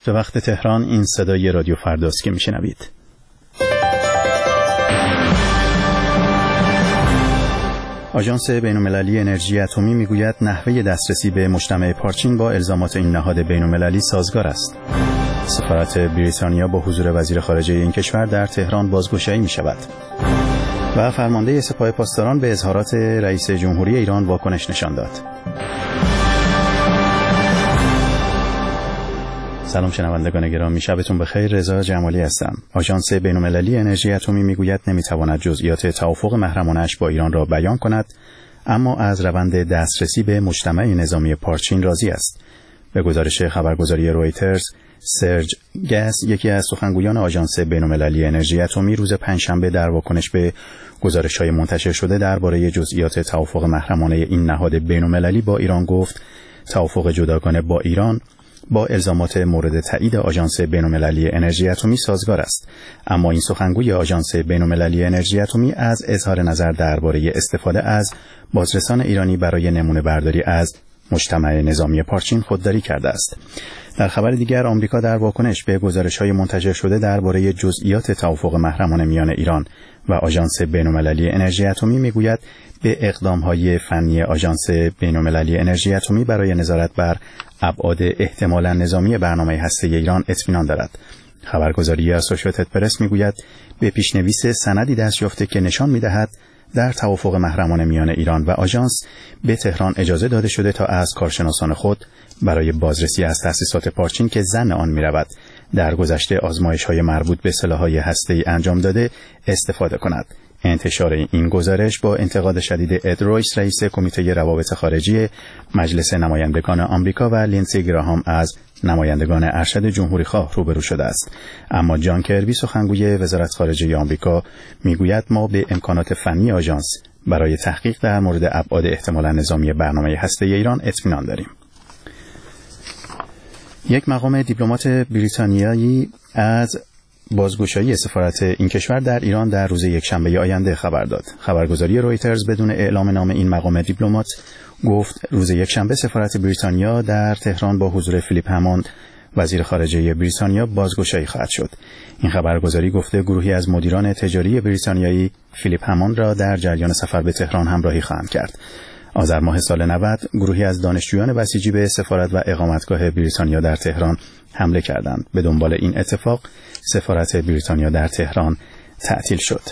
به وقت تهران این صدای رادیو فرداست که میشنوید. آژانس بین‌المللی انرژی اتمی میگوید نحوه دسترسی به مجتمع پارچین با الزامات این نهاد بین‌المللی سازگار است. سفارت بریتانیا با حضور وزیر خارجه این کشور در تهران بازگشایی می‌شود. و فرمانده سپاه پاسداران به اظهارات رئیس جمهوری ایران واکنش نشان داد. سلام شنوندگان گرامی، شبتون بخیر. رضا جمالی هستم. آژانس بین‌المللی انرژی اتمی میگوید نمیتواند جزئیات توافق محرمانه‌اش با ایران را بیان کند، اما از روند دسترسی به مجتمع نظامی پارچین راضی است. به گزارش خبرگزاری رویترز، سرج گس، یکی از سخنگویان آژانس بین‌المللی انرژی اتمی، روز پنجشنبه در واکنش به گزارش‌های منتشر شده درباره جزئیات توافق محرمانه این نهاد بین‌المللی با ایران گفت توافق جداگانه با ایران با الزامات مورد تایید آژانس بین‌المللی انرژی اتمی سازگار است. اما این سخنگوی آژانس بین‌المللی انرژی اتمی از اظهار نظر درباره استفاده از بازرسان ایرانی برای نمونه برداری از مجتمع نظامی پارچین خودداری کرده است. در خبر دیگر، آمریکا در واکنش به گزارش‌های منتشر شده درباره جزئیات توافق محرمانه میان ایران و آژانس بین‌المللی انرژی اتمی میگوید به اقدام‌های فنی آژانس بین‌المللی انرژی اتمی برای نظارت بر ابعاد احتمالاً نظامی برنامه هسته‌ای ایران اطمینان دارد. خبرگزاری اسوشییتد پرس میگوید به پیشنویس سندی دست یافته که نشان می‌دهد در توافق محرمانه میان ایران و آژانس به تهران اجازه داده شده تا از کارشناسان خود برای بازرسی از تأسیسات پارچین که ظن آن می‌رود در گذشته آزمایش‌های مربوط به سلاح‌های هسته‌ای انجام داده استفاده کند. انتشار این گزارش با انتقاد شدید اد رویس، رئیس کمیته روابط خارجی مجلس نمایندگان آمریکا، و لینسی گراهام از نمایندگان ارشد جمهوری خواه روبرو شده است. اما جان کربی، سخنگوی وزارت خارجه آمریکا، میگوید ما به امکانات فنی آژانس برای تحقیق در مورد ابعاد احتمالاً نظامی برنامه هسته‌ای ایران اطمینان داریم. یک مقام دیپلمات بریتانیایی از بازگشایی سفارت این کشور در ایران در روز یکشنبه آینده خبر داد. خبرگزاری رویترز بدون اعلام نام این مقام دیپلمات گفت روز یکشنبه سفارت بریتانیا در تهران با حضور فیلیپ هموند، وزیر خارجه بریتانیا، بازگشایی خواهد شد. این خبرگزاری گفته گروهی از مدیران تجاری بریتانیایی فیلیپ هموند را در جریان سفر به تهران همراهی خواهند کرد. آذر ماه سال 90 گروهی از دانشجویان بسیجی به سفارت و اقامتگاه بریتانیا در تهران حمله کردند. به دنبال این اتفاق سفارت بریتانیا در تهران تعطیل شد.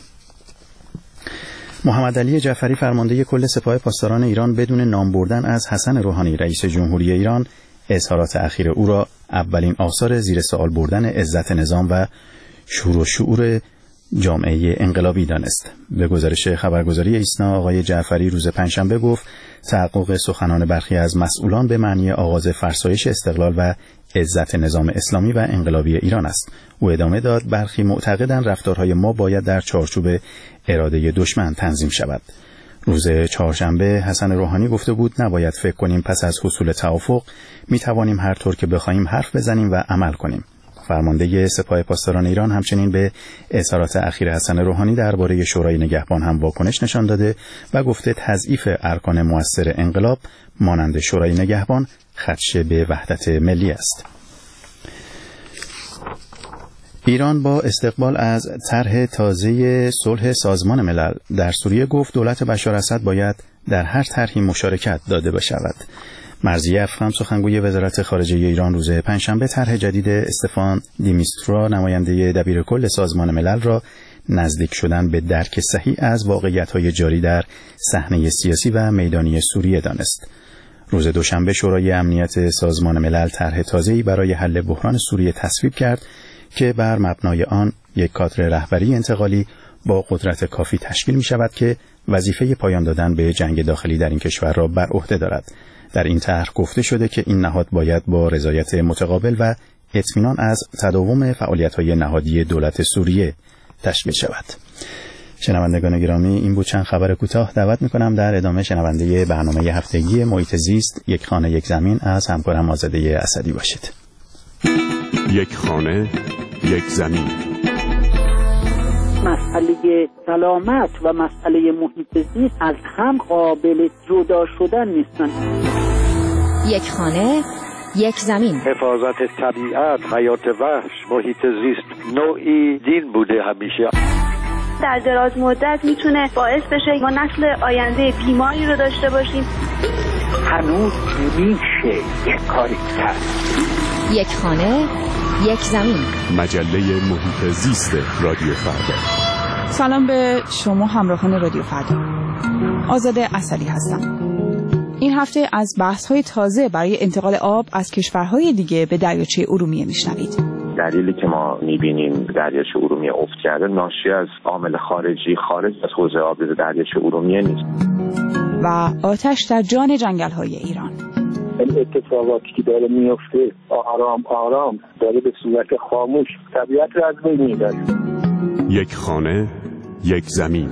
محمد علی جعفری، فرمانده کل سپاه پاسداران ایران، بدون نام بردن از حسن روحانی رئیس جمهوری ایران، اظهارات اخیر او را اولین آثار زیر سوال بردن عزت نظام و شور و شعور جامعه انقلابی دانست. به گزارش خبرگزاری ایسنا، آقای جعفری روز پنجشنبه گفت تحقق سخنان برخی از مسئولان به معنی آغاز فرسایش استقلال و عزت نظام اسلامی و انقلابی ایران است. او ادامه داد برخی معتقدند رفتارهای ما باید در چارچوب اراده دشمن تنظیم شود. روز چهارشنبه حسن روحانی گفته بود نباید فکر کنیم پس از حصول توافق می توانیم هر طور که بخواهیم حرف بزنیم و عمل کنیم. فرمانده سپاه پاسداران ایران همچنین به اظهارات اخیر حسن روحانی درباره شورای نگهبان هم واکنش نشان داده و گفته تضعیف ارکان مؤثر انقلاب مانند شورای نگهبان خدشه به وحدت ملی است. ایران با استقبال از طرح تازه صلح سازمان ملل در سوریه گفت دولت بشار اسد باید در هر طرحی مشارکت داده بشود. مرضیه افخم، سخنگوی وزارت خارجه ایران، روز پنجشنبه طرح جدید استفان دیمیسترا، نماینده دبیرکل سازمان ملل، را نزدیک شدن به درک صحیح از واقعیت‌های جاری در صحنه سیاسی و میدانی سوریه دانست. روز دوشنبه شورای امنیت سازمان ملل طرح تازه‌ای برای حل بحران سوریه تصویب کرد که بر مبنای آن یک کادر رهبری انتقالی با قدرت کافی تشکیل می شود که وظیفه پایان دادن به جنگ داخلی در این کشور را بر عهده دارد. در این طرح گفته شده که این نهاد باید با رضایت متقابل و اطمینان از تداوم فعالیت‌های نهادی دولت سوریه تشکیل شود. شنوندگان گرامی، این بود چند خبر کوتاه. دعوت می‌کنم در ادامه شنونده برنامه هفتگی محیط زیست یک خانه یک زمین از همکارم آزاده اسدی باشید. یک خانه یک زمین. مسئله سلامت و مسئله محیط زیست از هم قابل جدا شدن نیستن. یک خانه یک زمین. حفاظت طبیعت، حیات وحش، محیط زیست نوعی دین بوده همیشه. در دراز مدت میتونه باعث بشه ما نسل آینده بیماری رو داشته باشیم. هنوز میشه یک کاری کرد. یک خانه، یک زمین. مجله محیط زیست رادیو فردا. سلام به شما همراهان رادیو فردا. آزاده اصلی هستم. این هفته از بحث‌های تازه برای انتقال آب از کشورهای دیگه به دریاچه ارومیه میشنوید. دلیلی که ما می‌بینیم دریاچه ارومیه افت کرده ناشی از عامل خارجی خارج از حوزه آبریز دریاچه ارومیه نیست. و آتش در جان جنگل‌های ایران. این اتفاقاتی که داره میفته آرام آرام داره به صورت خاموش طبیعت رو از بین میبره. یک خانه، یک زمین.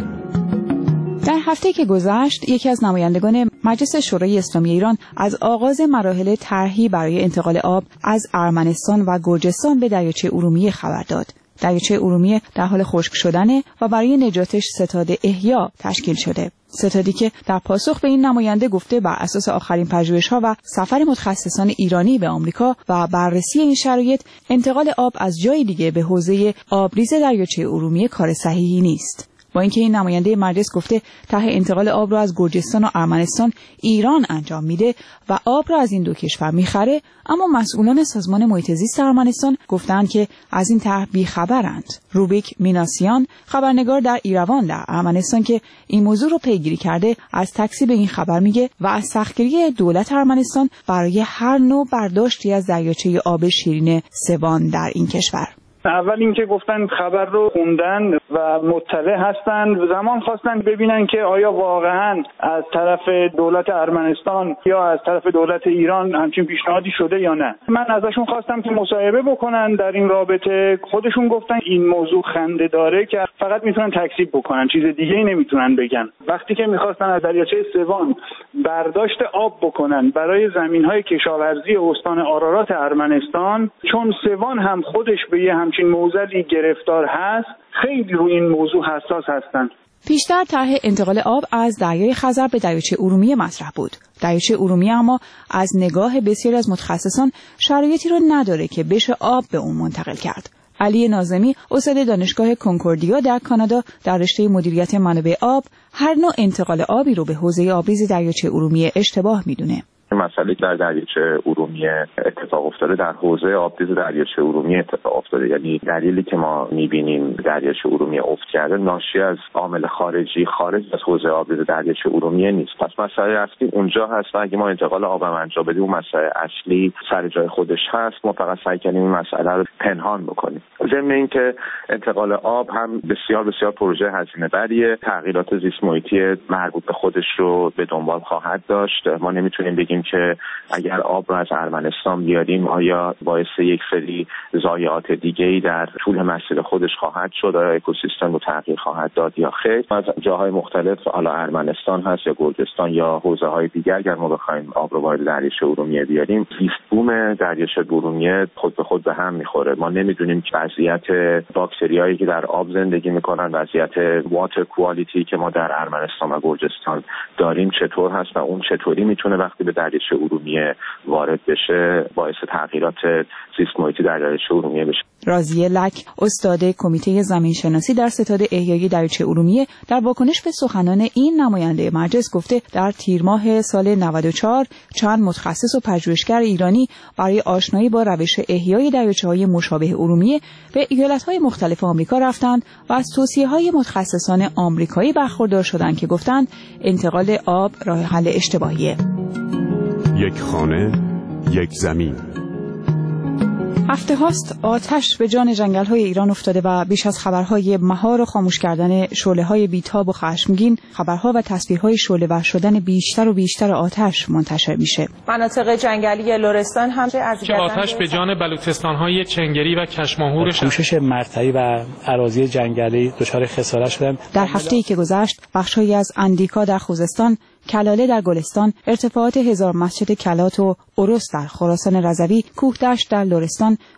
در هفته که گذشت یکی از نمایندگان مجلس شورای اسلامی ایران از آغاز مراحل طرحی برای انتقال آب از ارمنستان و گرجستان به دریاچه ارومیه خبر داد. دریاچه ارومیه در حال خشک شدنه و برای نجاتش ستاد احیا تشکیل شده. ستادی که در پاسخ به این نماینده گفته بر اساس آخرین پژوهش‌ها و سفر متخصصان ایرانی به آمریکا و بررسی این شرایط انتقال آب از جای دیگه به حوزه آبریز دریاچه ارومیه کار صحیحی نیست. با اینکه این نماینده مجلس گفته ته انتقال آب را از گرجستان و ارمنستان ایران انجام میده و آب را از این دو کشور میخره، اما مسئولان سازمان محیط زیست ارمنستان گفتند که از این طرح بیخبرند. روبیک میناسیان، خبرنگار در ایروان در ارمنستان که این موضوع رو پیگیری کرده، از تکذیب این خبر میگه و از سختگیری دولت ارمنستان برای هر نوع برداشتی از دریاچه آب شیرین سوان در این کشور. اول اینکه گفتن خبر رو خوندن و مطلع هستن، زمان خواستن ببینن که آیا واقعا از طرف دولت ارمنستان یا از طرف دولت ایران همچین پیشنهادی شده یا نه. من ازشون خواستم که مصاحبه بکنن در این رابطه. خودشون گفتن این موضوع خنده داره که فقط میتونن تکذیب بکنن، چیز دیگه ای نمیتونن بگن. وقتی که میخواستن از دریاچه سوان برداشت آب بکنن برای زمینهای کشاورزی استان آرارات ارمنستان، چون سوان هم خودش به یه همچین موضوعی گرفتار هست، خیلی روی این موضوع حساس هستن. پیشتر طرح انتقال آب از دریای خزر به دریاچه ارومیه مطرح بود. دریاچه ارومیه اما از نگاه بسیاری از متخصصان شرایطی رو نداره که بشه آب به اون منتقل کرد. علی ناظمی، استاد دانشگاه کنکوردیا در کانادا در رشته مدیریت منابع آب، هر نوع انتقال آبی رو به حوزه آبریز دریاچه ارومیه اشتباه میدونه. مسئله در دریاچه ارومیه اتفاق افتاده در حوزه آبریز دریاچه ارومیه اتفاق افتاده. یعنی دلیلی که ما می‌بینیم دریاچه ارومیه افت کرده ناشی از عامل خارجی خارج از حوزه آبریز دریاچه ارومیه نیست. پس مسئله اصلی اونجا هست و اگه ما انتقال آب انجام بدیم اون مسئله اصلی سر جای خودش هست. ما فقط سعی کنیم این مسئله رو پنهان بکنیم. ضمن اینکه انتقال آب هم بسیار بسیار پروژه هزینه بریه، تغییرات زیست محیطی مربوط به خودش رو به دنبال خواهد داشت. ما نمیتونیم بگیم که اگر آب رو از ارمنستان بیاریم آیا باعث یک سری ضایعات دیگه‌ای در طول مسیر خودش خواهد شد، آیا اکوسیستم رو تغییر خواهد داد یا خیر. از جاهای مختلف، حالا ارمنستان هست یا گرجستان یا حوزه‌های دیگر، اگر ما بخوایم آب رو وارد دریاچه ارومیه بیاریم، زیست بوم دریاچه ارومیه خود به خود به هم میخوره. ما نمیدونیم که وضعیت باکتریایی که در آب زندگی میکنن، وضعیت واتر کوالیتی که ما در ارمنستان و گرجستان داریم چطور هست و اون چطوری میتونه وقتی به دریاچه ارومیه وارد بشه باعث تغییرات زیست محیطی در دریاچه ارومیه بشه. راضیه لک، استاد کمیته زمینشناسی در ستاد احیایی دریاچه ارومیه، در واکنش به سخنان این نماینده مجلس گفته در تیر ماه سال 94 چند متخصص و پژوهشگر ایرانی برای آشنایی با روش احیای دریاچه‌های مشابه ارومیه به ایالت‌های مختلف آمریکا رفتند و از توصیه‌های متخصصان آمریکایی برخوردار شدند که گفتند انتقال آب راه حل اشتباهیه. یک خانه، یک زمین. هفته هاست آتش به جان جنگل‌های ایران افتاده و بیش از خبرهای مهار و خاموش کردن شعله‌های بیتاب و خشمگین، خبرها و تصویرهای شعله‌ور شدن بیشتر و بیشتر آتش منتشر میشه. مناطق جنگلی لرستان هم که آتش به جان بلوچستان‌های چنگری و کشماهور کوشش مرتعی و اراضی جنگلی دچار خسارت شدن. در هفته‌ای که گذشت بخش‌هایی از اندیکا در خوزستان، کلاله در گلستان، ارتفاعات هزار مسجد کلات و اروس در خراسان رضوی، کوهدشت در لرستان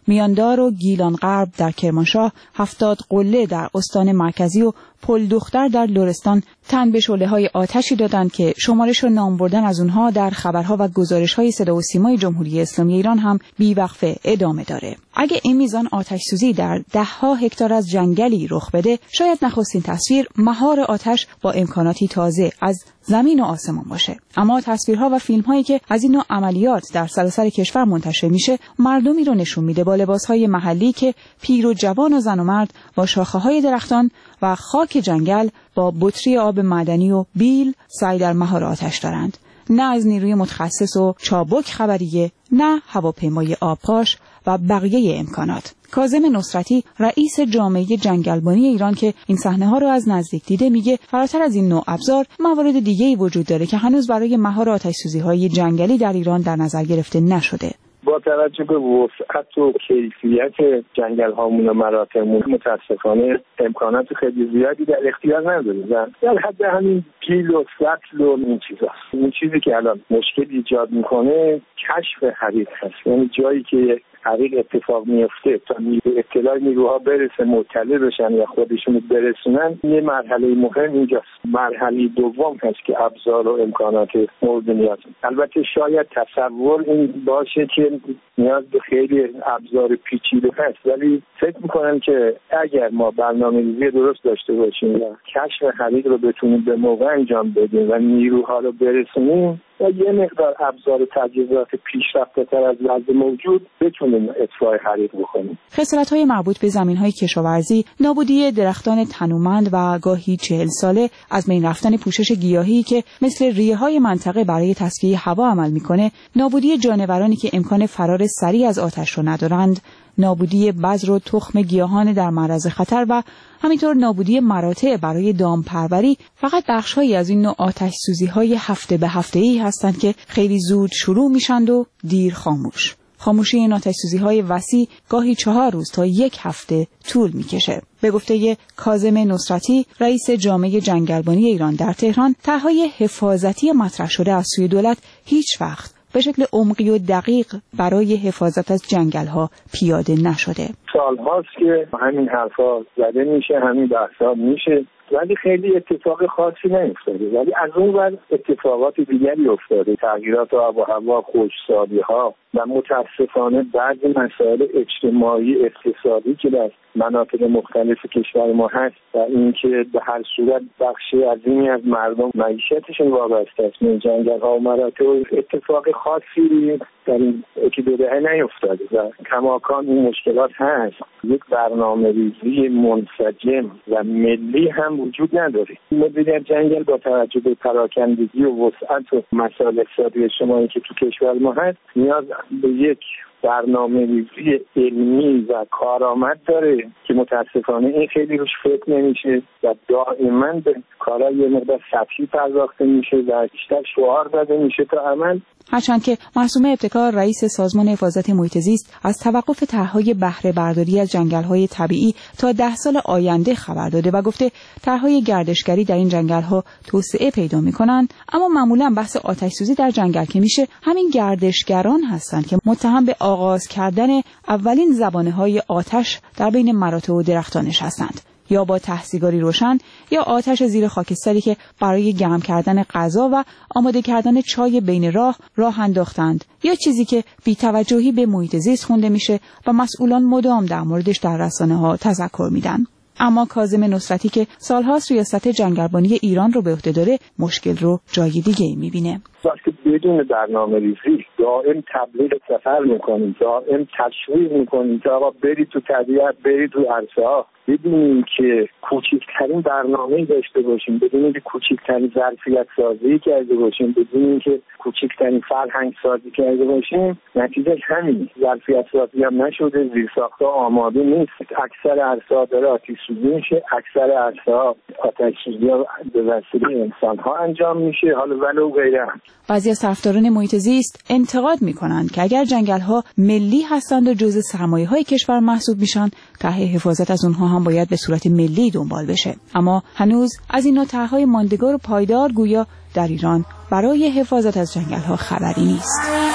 میاندار و گیلان غرب در کرمانشاه، 70 قله در استان مرکزی و پل دختر در لرستان تن به شعله‌های آتشی دادند که شمارش و نام بردن از اونها در خبرها و گزارش‌های صدا و سیمای جمهوری اسلامی ایران هم بی‌وقفه ادامه داره. اگه این میزان آتش سوزی در ده‌ها هکتار از جنگلی رخ بده، شاید نخستین تصویر مهار آتش با امکاناتی تازه از زمین و آسمان باشه. اما تصویرها و فیلم‌هایی که از این نوع عملیات در سراسر کشور منتشر میشه، مردمی رو نشون میده با لباس‌های محلی که پیر و جوان و زن و مرد با شاخه‌های درختان و خاک جنگل با بطری آب معدنی و بیل سعی در مهار آتش دارند. نه از نیروی متخصص و چابک خبریه، نه هواپیمای آبپاش و بقیه امکانات. کاظم نصرتی رئیس جامعه جنگلبانی ایران که این صحنه‌ها رو از نزدیک دیده میگه فراتر از این نوع ابزار موارد دیگه‌ای وجود داره که هنوز برای مهار آتش‌سوزی‌های جنگلی در ایران در نظر گرفته نشده. با توجه به وسعت و کیفیت جنگل‌هامون و مراتعمون متاسفانه امکانات خیلی زیادی در اختیار نداریم و در حد همین پیل و سطل و این چیزاست. این چیزی که الان مشکل ایجاد میکنه کشف حریق هست، یعنی جایی که حریق اتفاق میفته تا اطلاع نیروها برسه مطلع بشن یا خودشون برسونن، یه مرحله مهم اینجاست. مرحله دوم هست که ابزار و امکانات مورد نیاز. البته شاید تصور این باشه که نیاز به خیلی ابزار پیچیده هست، ولی فکر میکنم که اگر ما برنامه‌ریزی درست داشته باشیم و کشف حریق رو بتونیم به موقع انجام بدیم و نیروها رو برسونیم و یه مقدار ابزار و تجهیزات پیشرفته‌تر از وضع موجود بتونیم اطفاء حریق بکنیم. خسارت‌های مربوط به زمین‌های کشاورزی، نابودی درختان تنومند و گاهی 40 ساله، از بین رفتن پوشش گیاهی که مثل ریه‌های منطقه برای تصفیه هوا عمل می‌کنه، نابودی جانورانی که امکان فرار سریع از آتش رو ندارند، نابودی بذر و تخم گیاهان در معرض خطر و همینطور نابودی مراتع برای دامپروری فقط بخش‌هایی از این نوع آتش‌سوزی‌های هفته به هفته‌ای هستند که خیلی زود شروع میشند و دیر خاموش. خاموشی این آتش‌سوزی‌های وسیع گاهی 4 روز تا 1 هفته طول می‌کشه. به گفته کاظم نصرتی، رئیس جامعه جنگلبانی ایران در تهران، طرح‌های حفاظتی مطرح شده از سوی دولت هیچ وقت به شکل عمقی و دقیق برای حفاظت از جنگل‌ها پیاده نشده. سال‌هاست که همین حرفا زده میشه، همین بحثا میشه، ولی خیلی اتفاق خاصی نیفتاده. ولی از اون ور اتفاقات دیگری افتاده، تغییرات آب و هوا، خشکسالی‌ها و متاسفانه بعضی مسائل اجتماعی اقتصادی که در مناطق مختلف کشور ما هست و اینکه به هر صورت بخشی عظیمی از مردم معیشتشون وابسته است به جنگل‌ها و مراتع، اتفاق خاصی در این 1-2 دهه نیفتاده و کماکان این مشکلات هست. یک برنامه‌ریزی منسجم و ملی هم وجود نداره. مدیریت جنگل با توجه به پراکندگی و وسعت و مسائل اقتصادی اجتماعی که تو کشور ما هست نیاز به یک برنامه‌ریزی علمی و کارآمد داره که متاسفانه این خیلی روش فکر نمیشه و دائما به کارهای یه مقدار سطحی پرداخته میشه و بیشتر شعار داده میشه تا عمل. هرچند که معصومه ابتکار رئیس سازمان حفاظت محیط زیست از توقف طرح‌های بهره برداری از جنگل‌های طبیعی تا 10 سال آینده خبر داده و گفته طرح‌های گردشگری در این جنگل‌ها توسعه پیدا می‌کنند، اما معمولاً بحث آتش‌سوزی در جنگل که میشه همین گردشگران هستند که متهم به آغاز کردن اولین زبانه‌های آتش در بین مراتع و درختانش هستند. یا با تحصیگاری روشن یا آتش زیر خاکستری که برای گرم کردن غذا و آماده کردن چای بین راه انداختند، یا چیزی که بی‌توجهی به محیط زیست خونده میشه و مسئولان مدام در موردش در رسانه‌ها تذکر میدن. اما کاظم نصرتی که سالهاست ریاست جنگلبانی ایران رو به عهده داره، مشکل رو جای دیگه‌ای میبینه. وقتی بدون برنامه‌ریزی دائم تبلیغ سفر میکنیم، دائم تشویق میکنیم که آقا برید تو طبیعت، برید تو عرصه‌ها، بدونیم که کوچکترین برنامه‌ای داشته باشیم، بدونیم که کوچکترین ظرفیت سازی کرده باشیم، بدونیم که کوچکترین فرهنگ سازی کرده باشیم، نتیجه همین. ظرفیت سازی هم نشده، زیرساخت‌ها آماده نیست، اکثر عرصه‌ها داره آتش سوزی میشه، اکثر عرصه‌ها آتش سوزی به وسیله انسان‌ها انجام میشه، حالا ولو غیره. بعضی از طرفداران محیط زیست انتقاد می‌کنند که اگر جنگل‌ها ملی هستند و جزء سرمایه‌های کشور محسوب میشن، طرح حفاظت از اونها هم باید به صورت ملی دنبال بشه. اما هنوز از این نوع طرح‌های ماندگار و پایدار گویا در ایران برای حفاظت از جنگل‌ها خبری نیست.